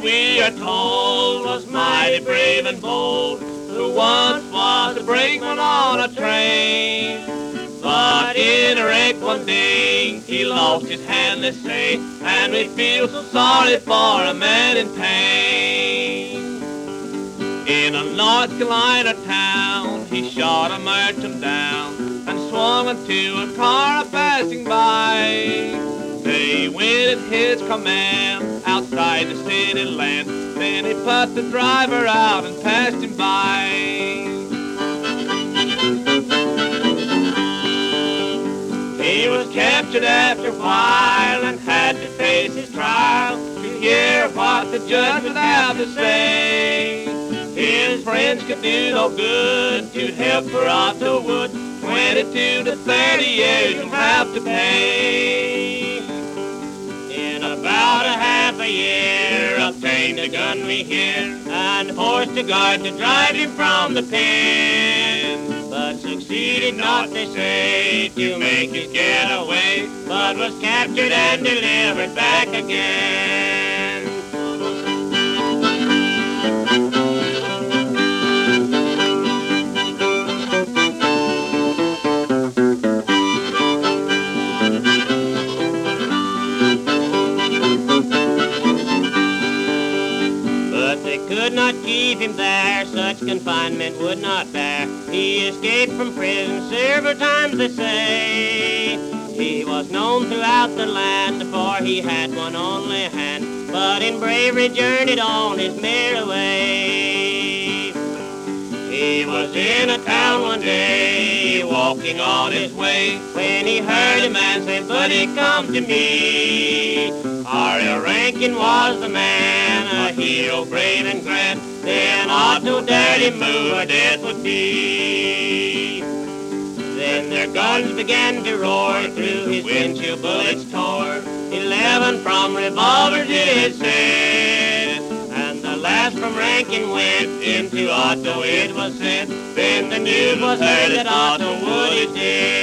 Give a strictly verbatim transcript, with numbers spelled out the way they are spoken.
we are told, was mighty brave and bold, who once was a brakeman on a train. But in a wreck one day, he lost his hand, they say, and we feel so sorry for a man in pain. In a North Carolina town, he shot a merchant down and swung into a car passing by. They waited his command outside the city land, then he put the driver out and passed him by. He was captured after a while and had to face his trial to hear what the judge would have to say. His friends could do no good to help Toronto Wood. Twenty-two to thirty years you'll have to pay. In about a half a year, obtained a gun we hear, and forced a guard to drive him from the pen. But succeeded not, they say, to make his getaway, but was captured and delivered back again. Could not keep him there, such confinement would not bear. He escaped from prison several times, they say. He was known throughout the land, for he had one only hand, but in bravery journeyed on his merry way. He was in a town one day, walking on his way, when he heard a man say, "Buddy, come to me." Arya Rankin was the man, a hero brave and grand, then ought no dirty move or death would be. Then their guns began to roar, through his windshield bullets tore, eleven from revolvers it said, and the last from Rankin went into Otto, it was said. Then the news was heard that Otto Wood is dead.